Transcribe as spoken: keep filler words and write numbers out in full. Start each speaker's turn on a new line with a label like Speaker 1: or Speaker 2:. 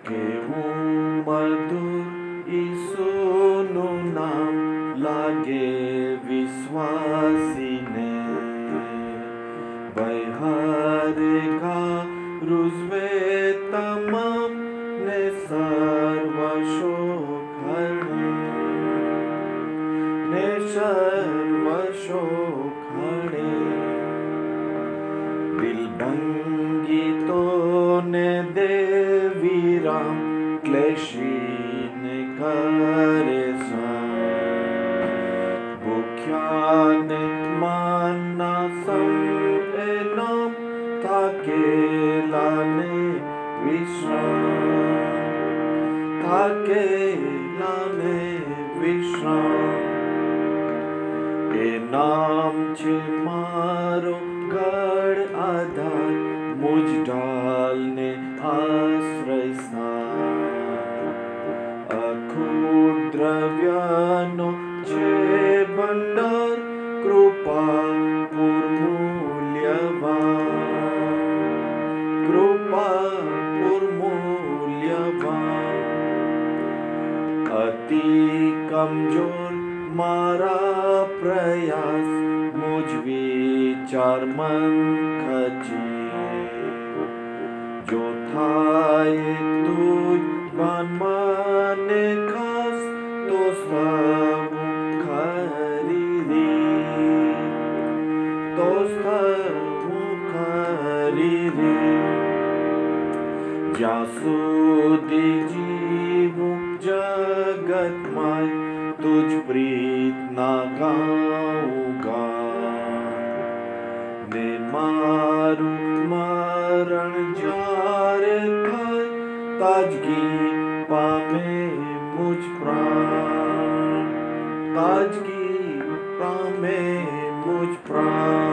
Speaker 1: કેવું મધુર ઈસુનું નામ લાગે વિશ્વાસીને. વૈહારિકા રૂઝવે તમામ ને સર્વ શોખણે ને સર્વ શોખણે. બિલબંગીતોને દેવીરામ ક્લેશીને કરે સમ. ભૂખ્યાને માનના સમ એનામ થાકેલાને વિશ્રામ થાકેલાને વિશ્રામ. એ નામ છે મારો ગઢ આધાર મુજ ઢાલને આશ્રય સ્થાન. અખૂટ દ્રવ્યનો છે ભંડાર કૃપા પૂર્મૂલ્યવાન કૃપા પૂર્મૂલ્યવાન. અતિ કમજોર મારા પ્રયાસ મુજ વિચાર મન ખચી. જો થાય તુજ વાન મને ખાસ તો સબ ખરીદી તો સબ ખરીદી. જ્યાં સુધી જીવું જગતમાં તુજ પ્રીત ના ગાઉં ગાન. ને મારું મરણ જ્યારે થાય તાજગી પામે મુજ પ્રાણ તાજગી પામે મુજ પ્રાણ.